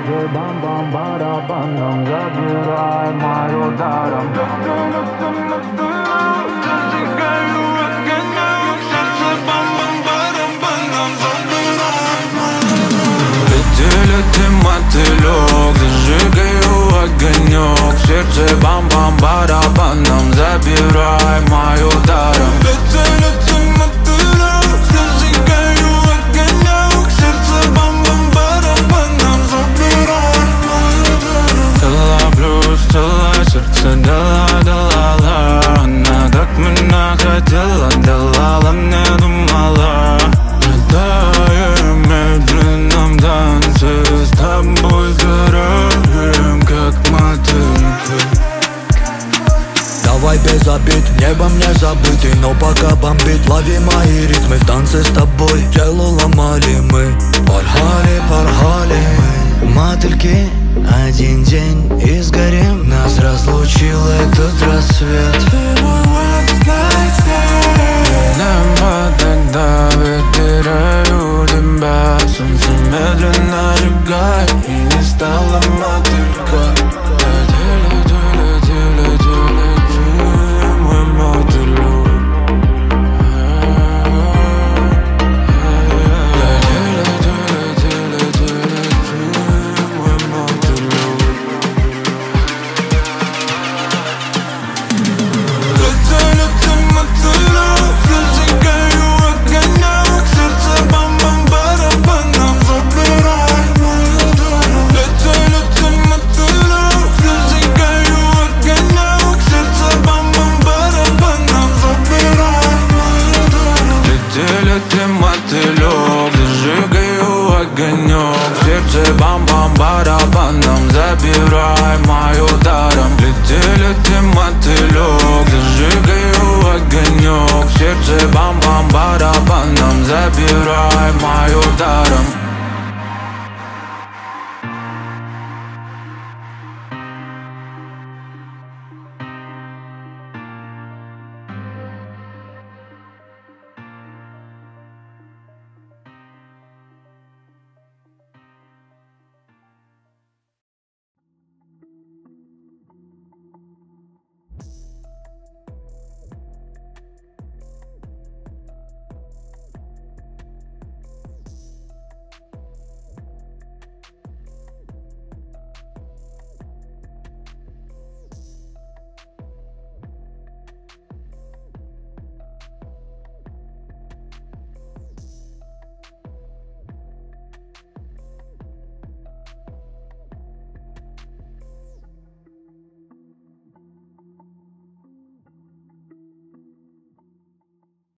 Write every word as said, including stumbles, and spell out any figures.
сердце бам-бам-барабаном, забирай мою даром. Лети, мотылек, зажигаю огонек. В сердце бам-бам-барабаном, забирай мою даром. Лети, лети, мотылек, зажигаю огонек. В сердце бам-бам-барабаном, забирай мою даром. Дала плюс, дала сердце, дала, дала. Она так меня хотела, дала, мне думала. Летаем медленном танце, с тобой сгораем, как мотыльки. Давай без обид, небом не забытый, но пока бомбит. Лови мои ритмы в танце с тобой, тело ломали мы. Порхали, порхали мы, мотыльки. Один день и сгорим, нас разлучил этот рассвет. Небо тогда ветераю тебя, солнце медленно сжигает, и не стало мотылька. Лети, лети, лети, лети, лети, мой мотылек. Лети, лети, лети, лети, лети, мой мотылек. Лети, лети, мотылек, зажигаю огонек. В сердце бам-бам-барабаном, забирай мою даром. Лети, лети, мотылек, зажигаю огонек. В сердце бам-бам-барабаном, забирай мою даром. Лети, лети, мотылек, зажигаю огонек. В сердце бам-бам-барабаном, забирай мою даром. Лети, лети, мотылек, зажигаю огонек. В сердце бам-бам-барабаном, забирай мою даром.